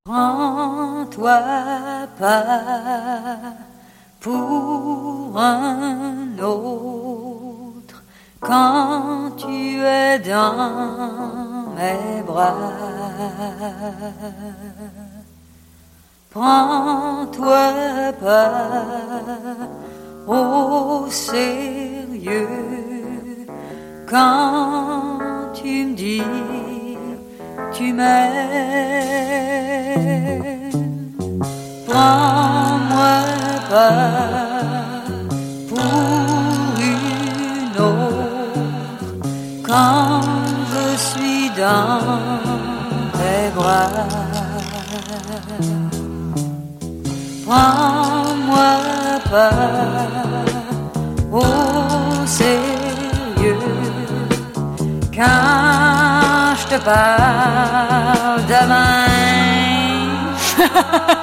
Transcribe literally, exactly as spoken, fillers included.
Prends-toi pas pour un autre quand tu es dans mes bras. Prends-toi pas au sérieux quand tu me dis tu m'aimes. Prends-moi pas pour une autre quand je suis dans tes bras. Prends-moi pas au sérieux quand je te parle demain.